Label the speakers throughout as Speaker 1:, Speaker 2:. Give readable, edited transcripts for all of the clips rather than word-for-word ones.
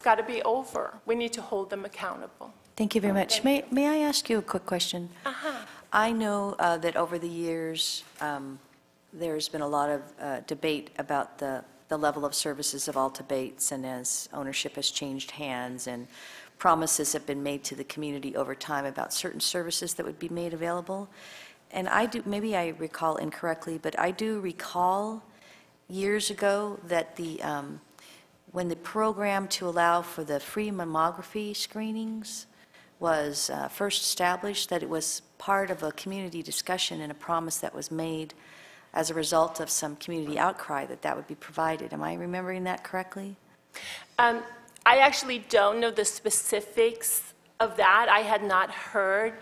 Speaker 1: got to be over. We need to hold them accountable.
Speaker 2: Thank you very much. May I ask you a quick question?
Speaker 1: Uh-huh.
Speaker 2: I know that over the years, there's been a lot of debate about the level of services of Alta Bates, and as ownership has changed hands and promises have been made to the community over time about certain services that would be made available. And maybe I recall incorrectly, but I do recall years ago that when the program to allow for the free mammography screenings was first established, that it was part of a community discussion and a promise that was made as a result of some community outcry that would be provided. Am I remembering that correctly?
Speaker 1: I actually don't know the specifics of that. I had not heard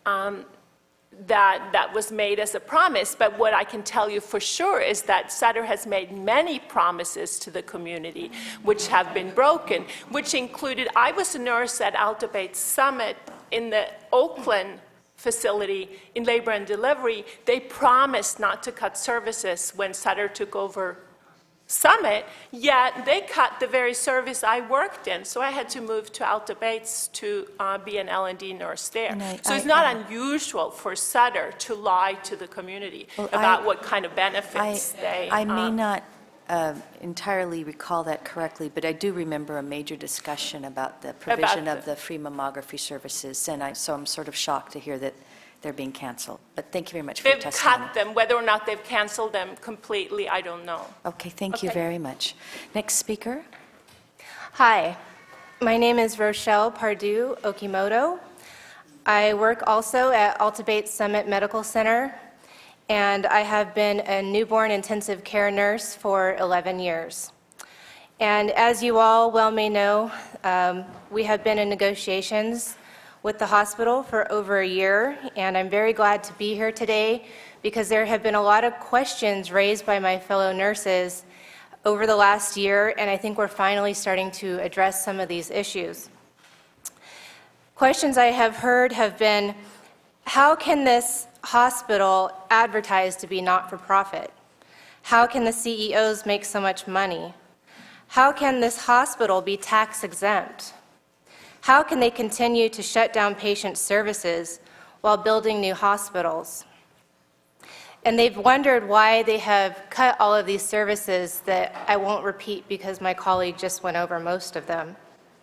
Speaker 1: that was made as a promise, but what I can tell you for sure is that Sutter has made many promises to the community which have been broken, which included, I was a nurse at Alta Bates Summit in the Oakland facility in labor and delivery. They promised not to cut services when Sutter took over Summit, yet they cut the very service I worked in. So I had to move to Alta Bates to be an L&D nurse there. So it's not unusual for Sutter to lie to the community about what kind of benefits they...
Speaker 2: I may not entirely recall that correctly, but I do remember a major discussion about the provision of the free mammography services, and so I'm sort of shocked to hear that they're being canceled. But thank you very much for your testimony.
Speaker 1: They've cut them. Whether or not they've canceled them completely, I don't know.
Speaker 2: Okay, thank you very much. Next speaker.
Speaker 3: Hi, my name is Rochelle Pardue Okimoto. I work also at Alta Bates Summit Medical Center, and I have been a newborn intensive care nurse for 11 years. And as you all well may know, we have been in negotiations with the hospital for over a year, and I'm very glad to be here today because there have been a lot of questions raised by my fellow nurses over the last year, and I think we're finally starting to address some of these issues. Questions I have heard have been, how can this hospital advertise to be not-for-profit? How can the CEOs make so much money? How can this hospital be tax-exempt? How can they continue to shut down patient services while building new hospitals? And they've wondered why they have cut all of these services that I won't repeat because my colleague just went over most of them.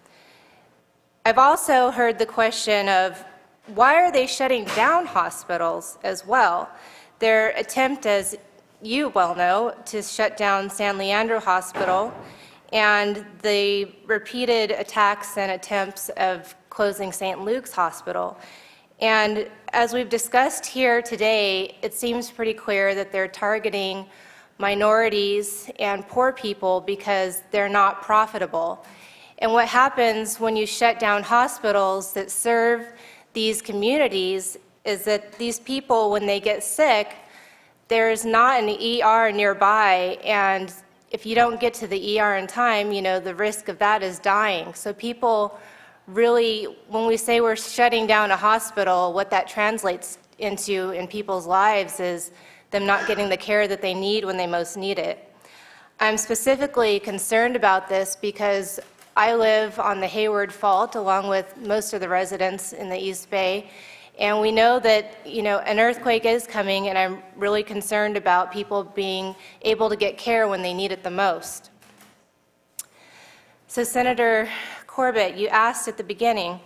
Speaker 3: I've also heard the question of why are they shutting down hospitals as well? Their attempt, as you well know, to shut down San Leandro Hospital and the repeated attacks and attempts of closing St. Luke's Hospital. And as we've discussed here today, it seems pretty clear that they're targeting minorities and poor people because they're not profitable. And what happens when you shut down hospitals that serve these communities is that these people, when they get sick, there is not an ER nearby, and if you don't get to the ER in time, you know, the risk of that is dying. So people really, when we say we're shutting down a hospital, what that translates into in people's lives is them not getting the care that they need when they most need it. I'm specifically concerned about this because I live on the Hayward Fault along with most of the residents in the East Bay, and we know that, you know, an earthquake is coming, and I'm really concerned about people being able to get care when they need it the most. So, Senator Corbett, you asked at the beginning,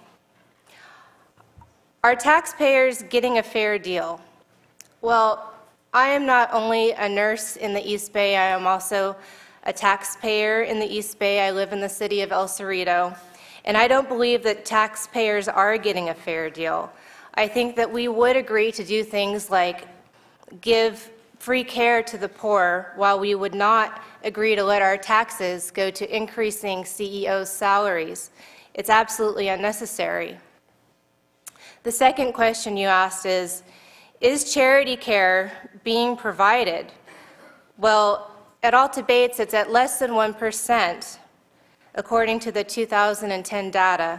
Speaker 3: are taxpayers getting a fair deal? Well, I am not only a nurse in the East Bay, I am also a taxpayer in the East Bay. I live in the city of El Cerrito, and I don't believe that taxpayers are getting a fair deal. I think that we would agree to do things like give free care to the poor while we would not agree to let our taxes go to increasing CEOs' salaries. It's absolutely unnecessary. The second question you asked is charity care being provided? Well, at Alta Bates, it's at less than 1%, according to the 2010 data.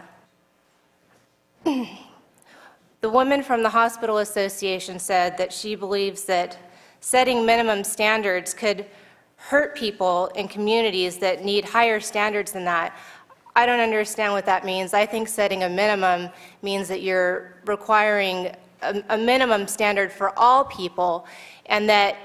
Speaker 3: The woman from the Hospital Association said that she believes that setting minimum standards could hurt people in communities that need higher standards than that. I don't understand what that means. I think setting a minimum means that you're requiring a minimum standard for all people, and that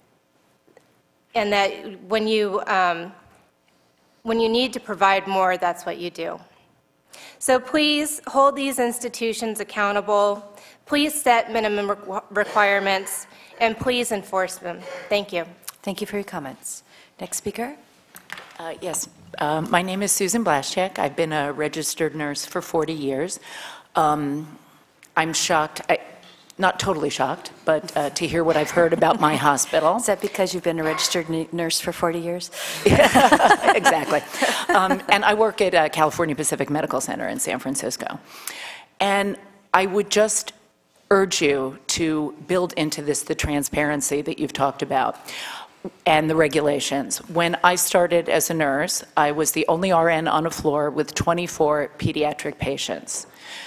Speaker 3: when you need to provide more, that's what you do. So please hold these institutions accountable. Please set minimum requirements, and please enforce them. Thank you.
Speaker 2: Thank you for your comments. Next speaker.
Speaker 4: Yes, my name is Susan Blaschek. I've been a registered nurse for 40 years. I'm shocked, not totally shocked, but to hear what I've heard about my hospital.
Speaker 2: Is that because you've been a registered nurse for 40 years?
Speaker 4: Exactly. And I work at California Pacific Medical Center in San Francisco. And I would just urge you to build into this the transparency that you've talked about and the regulations. When I started as a nurse, I was the only RN on a floor with 24 pediatric patients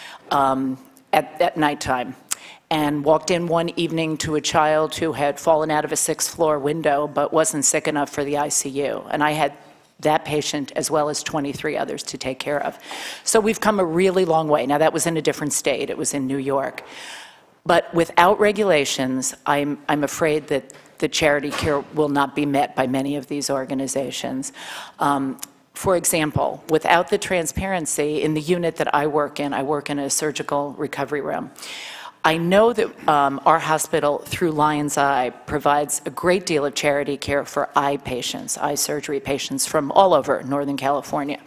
Speaker 4: at nighttime, and walked in one evening to a child who had fallen out of a sixth-floor window but wasn't sick enough for the ICU. And I had that patient as well as 23 others to take care of. So we've come a really long way. Now, that was in a different state. It was in New York. But without regulations, I'm afraid that the charity care will not be met by many of these organizations. For example, without the transparency in the unit that I work in a surgical recovery room. I know that our hospital, through Lion's Eye, provides a great deal of charity care for eye patients, eye surgery patients from all over Northern California.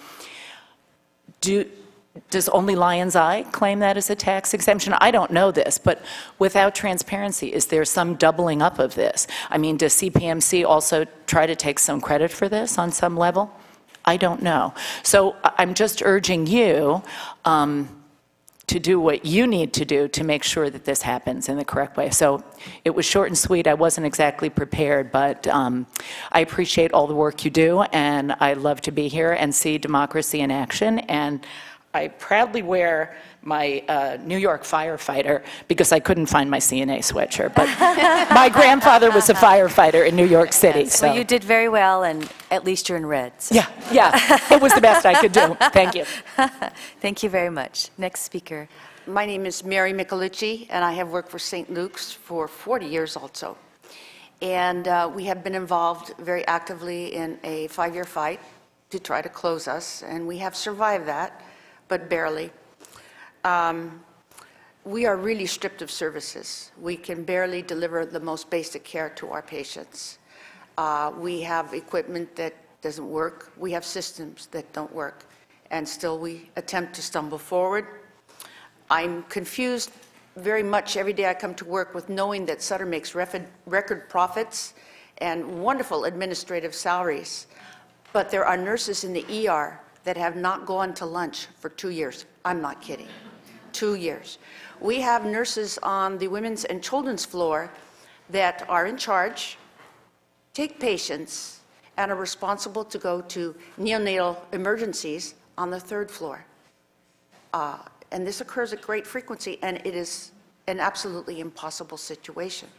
Speaker 4: Does only Lion's Eye claim that as a tax exemption? I don't know this, but without transparency, is there some doubling up of this? I mean, does CPMC also try to take some credit for this on some level? I don't know. So I'm just urging you to do what you need to do to make sure that this happens in the correct way. So it was short and sweet. I wasn't exactly prepared, but I appreciate all the work you do, and I love to be here and see democracy in action. And I proudly wear my New York firefighter because I couldn't find my CNA sweatshirt. But my grandfather was a firefighter in New York City.
Speaker 2: Yes.
Speaker 4: So
Speaker 2: Well, you did very well, and at least you're in red. So.
Speaker 4: yeah, it was the best I could do. Thank you.
Speaker 2: Thank you very much. Next speaker.
Speaker 5: My name is Mary Michelucci, and I have worked for St. Luke's for 40 years also. And we have been involved very actively in a 5-year fight to try to close us, and we have survived that, but barely. We are really stripped of services. We can barely deliver the most basic care to our patients. We have equipment that doesn't work. We have systems that don't work, and still we attempt to stumble forward. I'm confused very much every day I come to work with knowing that Sutter makes record profits and wonderful administrative salaries, but there are nurses in the ER that have not gone to lunch for 2 years. I'm not kidding. 2 years. We have nurses on the women's and children's floor that are in charge, take patients, and are responsible to go to neonatal emergencies on the 3rd floor. And this occurs at great frequency, and it is an absolutely impossible situation.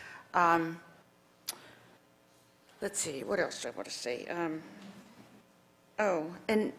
Speaker 5: Let's see, what else do I want to say? And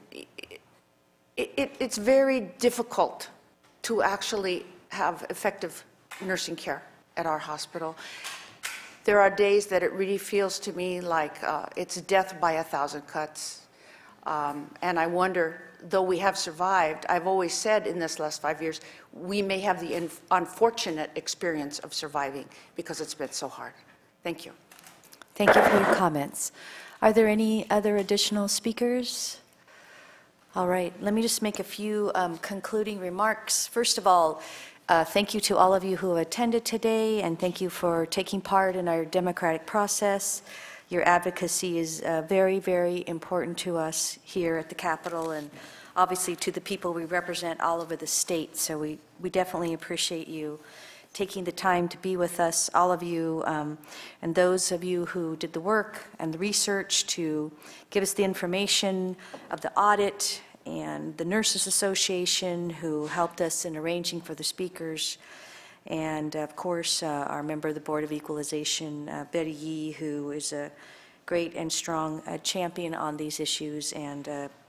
Speaker 5: it's very difficult to actually have effective nursing care at our hospital. There are days that it really feels to me like it's death by 1,000 cuts. And I wonder, though we have survived, I've always said in this last 5 years, we may have the unfortunate experience of surviving because it's been so hard. Thank you.
Speaker 2: Thank you for your comments. Are there any other additional speakers? All right, let me just make a few concluding remarks. First of all, thank you to all of you who attended today, and thank you for taking part in our democratic process. Your advocacy is very, very important to us here at the Capitol, and obviously to the people we represent all over the state. So we definitely appreciate you taking the time to be with us, all of you, and those of you who did the work and the research to give us the information of the audit, and the Nurses Association who helped us in arranging for the speakers, and of course our member of the Board of Equalization, Betty Yee, who is a great and strong champion on these issues, and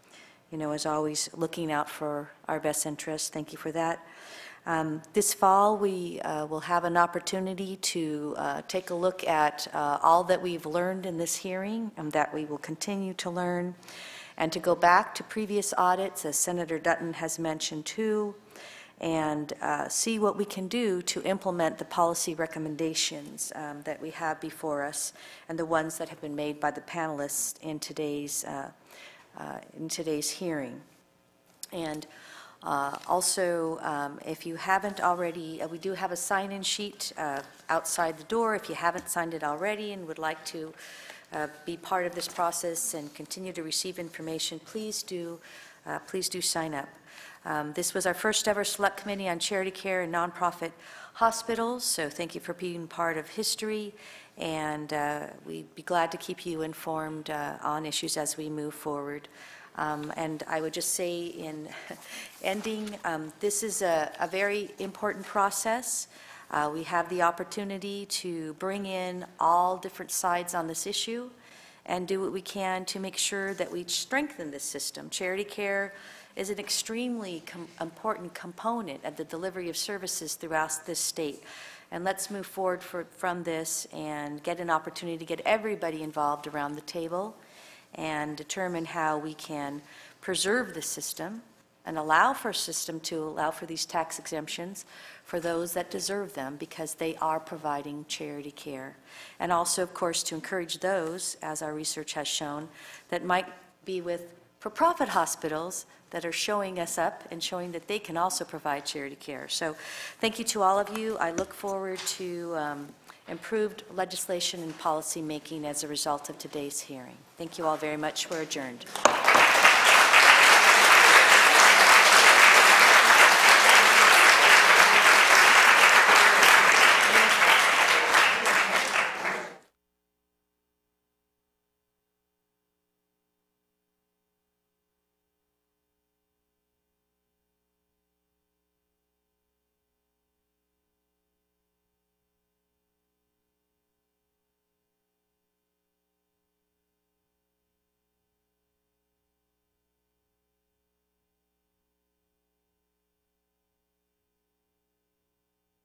Speaker 2: as always, looking out for our best interests. Thank you for that. This fall, we will have an opportunity to take a look at all that we've learned in this hearing and that we will continue to learn, and to go back to previous audits, as Senator Dutton has mentioned too, and see what we can do to implement the policy recommendations that we have before us and the ones that have been made by the panelists in today's hearing. And also, if you haven't already, we do have a sign-in sheet outside the door. If you haven't signed it already and would like to be part of this process and continue to receive information, please do sign up. This was our first ever Select Committee on Charity Care and Nonprofit Hospitals, so thank you for being part of history, and we'd be glad to keep you informed on issues as we move forward. And I would just say in ending, this is a very important process. We have the opportunity to bring in all different sides on this issue and do what we can to make sure that we strengthen this system. Charity care is an extremely important component of the delivery of services throughout this state. And let's move forward from this and get an opportunity to get everybody involved around the table and determine how we can preserve the system and allow for a system to allow for these tax exemptions for those that deserve them, because they are providing charity care. And also, of course, to encourage those, as our research has shown, that might be with for-profit hospitals that are showing us up and showing that they can also provide charity care. So thank you to all of you. I look forward to improved legislation and policy making as a result of today's hearing. Thank you all very much. We're adjourned.